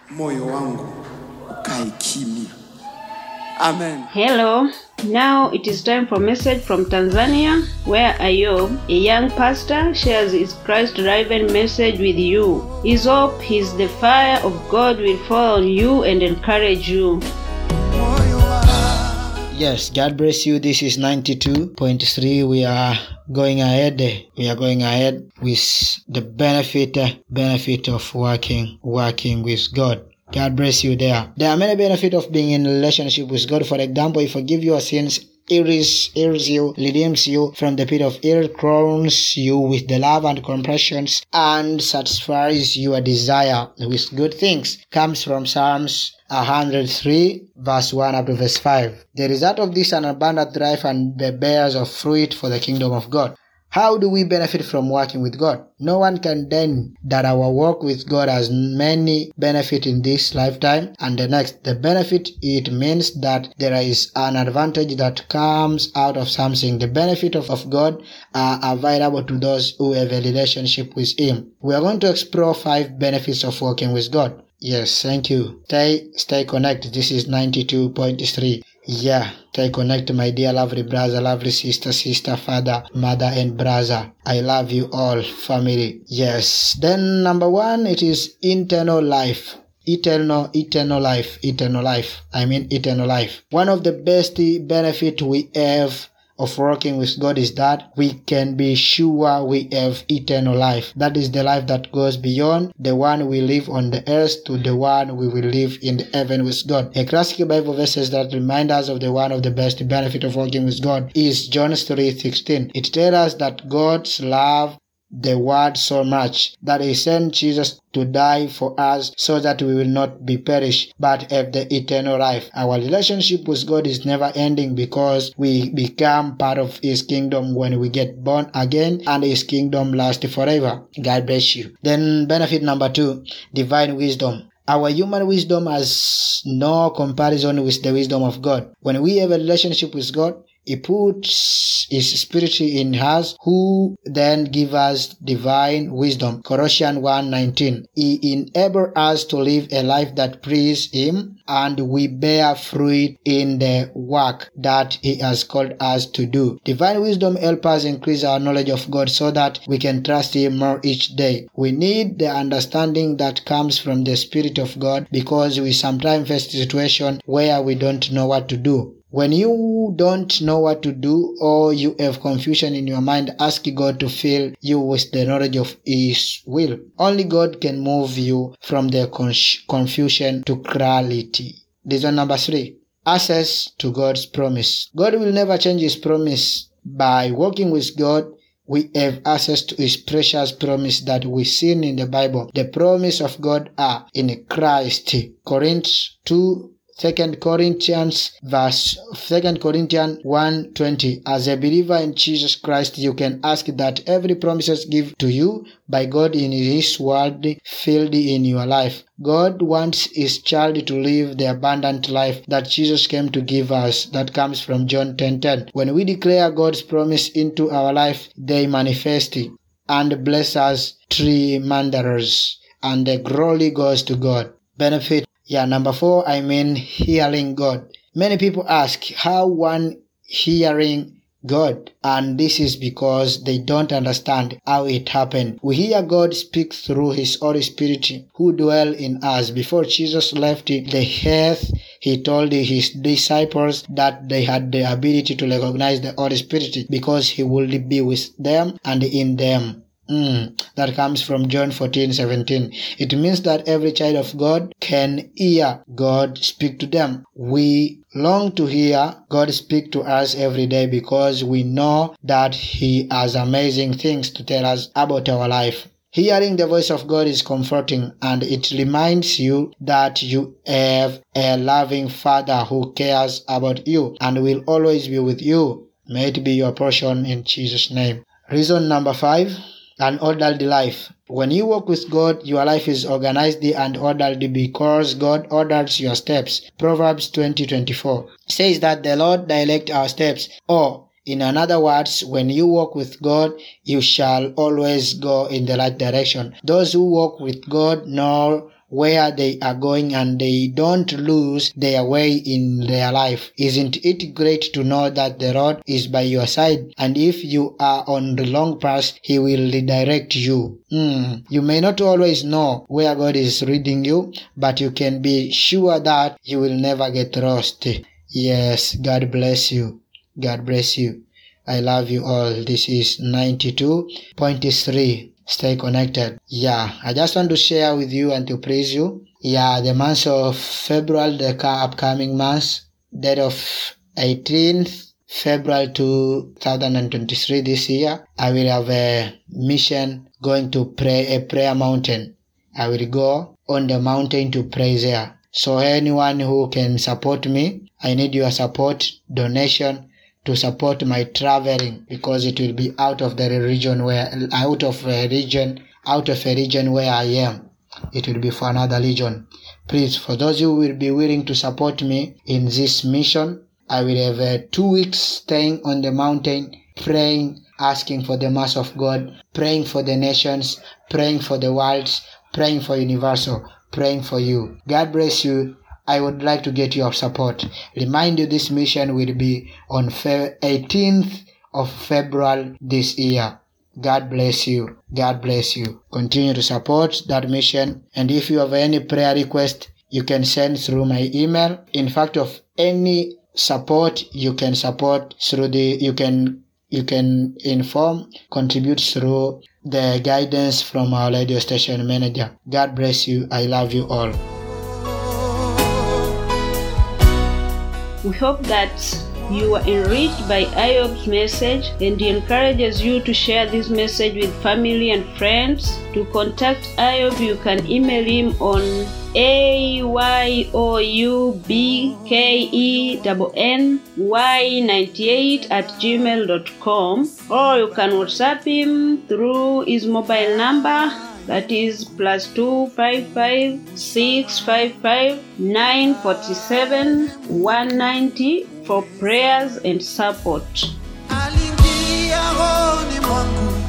moyo wangu ukae kimya. Amen. Hello. Now it is time for a message from Tanzania, where Ayob, a young pastor, shares his Christ-driven message with you. His hope is the fire of God will fall on you and encourage you. Yes, God bless you. This is 92.3. We are going ahead with the benefit of working with God. God bless you there. There are many benefits of being in a relationship with God. For example, He forgives your sins, heals you, redeems you from the pit of hell, crowns you with the love and compassion, and satisfies your desire with good things. Comes from Psalms 103 verse 1 up to verse 5. The result of this an abundant life and the bears of fruit for the kingdom of God. How do we benefit from working with God? No one can deny that our work with God has many benefits in this lifetime and the next. The benefit, it means that there is an advantage that comes out of something. The benefit of God are available to those who have a relationship with Him. We are going to explore 5 benefits of working with God. Yes, thank you. Stay connected. This is 92.3. Yeah, stay connected, my dear lovely brother, lovely sister, father, mother and brother. I love you all, family. Yes. Then number 1, it is eternal life. Eternal life. I mean eternal life. One of the best benefits we have of working with God is that we can be sure we have eternal life. That is the life that goes beyond the one we live on the earth to the one we will live in the heaven with God. A classic Bible verses that remind us of one of the best benefit of working with God is John 3:16. It tells us that God's love the world so much that He sent Jesus to die for us so that we will not be perished but have the eternal life. Our relationship with God is never ending because we become part of His kingdom when we get born again, and His kingdom lasts forever. God bless you. Then benefit number 2, divine wisdom. Our human wisdom has no comparison with the wisdom of God. When we have a relationship with God, He puts His Spirit in us, who then gives us divine wisdom. Colossians 1:19. He enables us to live a life that pleases Him, and we bear fruit in the work that He has called us to do. Divine wisdom helps us increase our knowledge of God so that we can trust Him more each day. We need the understanding that comes from the Spirit of God because we sometimes face situations where we don't know what to do. When you don't know what to do or you have confusion in your mind, ask God to fill you with the knowledge of His will. Only God can move you from the confusion to clarity. Reason number 3, access to God's promise. God will never change His promise. By working with God, we have access to His precious promise that we see in the Bible. The promise of God are in Christ. 2 Corinthians 1:20. As a believer in Jesus Christ, you can ask that every promises given to you by God in His word filled in your life. God wants His child to live the abundant life that Jesus came to give us. That comes from John 10:10. When we declare God's promise into our life, they manifest and bless us tremendously, and the glory goes to God. Benefit. Number 4, hearing God. Many people ask how one hearing God, and this is because they don't understand how it happened. We hear God speak through His Holy Spirit who dwell in us. Before Jesus left the earth, He told His disciples that they had the ability to recognize the Holy Spirit because He would be with them and in them. That comes from John 14:17. It means that every child of God can hear God speak to them. We long to hear God speak to us every day because we know that He has amazing things to tell us about our life. Hearing the voice of God is comforting, and it reminds you that you have a loving Father who cares about you and will always be with you. May it be your portion in Jesus' name. Reason number 5, an ordered life. When you walk with God, your life is organized and ordered because God orders your steps. Proverbs 20:24 says that the Lord directs our steps. Or, in other words, when you walk with God, you shall always go in the right direction. Those who walk with God know where they are going and they don't lose their way in their life. Isn't it great to know that the Lord is by your side, and if you are on the long path, He will redirect you? You may not always know where God is leading you, but you can be sure that you will never get lost. Yes, God bless you. God bless you. I love you all. This is 92.3. Stay connected. I just want to share with you and to praise you. The month of February, the upcoming month, date of 18th February 2023 this year, I will have a mission going to pray a prayer mountain. I will go on the mountain to pray there. So anyone who can support me, I need your support, donation, to support my traveling, because it will be out of a region where I am. It will be for another region. Please, for those who will be willing to support me in this mission, I will have 2 weeks staying on the mountain, praying, asking for the mass of God, praying for the nations, praying for the worlds, praying for universal, praying for you. God bless you. I would like to get your support. Remind you, this mission will be on 18th of February this year. God bless you. God bless you. Continue to support that mission. And if you have any prayer request, you can send through my email. In fact, of any support, you can support through you can contribute through the guidance from our radio station manager. God bless you. I love you all. We hope that you are enriched by Ayob's message, and he encourages you to share this message with family and friends. To contact Ayob, you can email him on ayoubkenny98@gmail.com, or you can WhatsApp him through his mobile number, that is +255 655 947 190 for prayers and support. Aliingia rohoni mwangu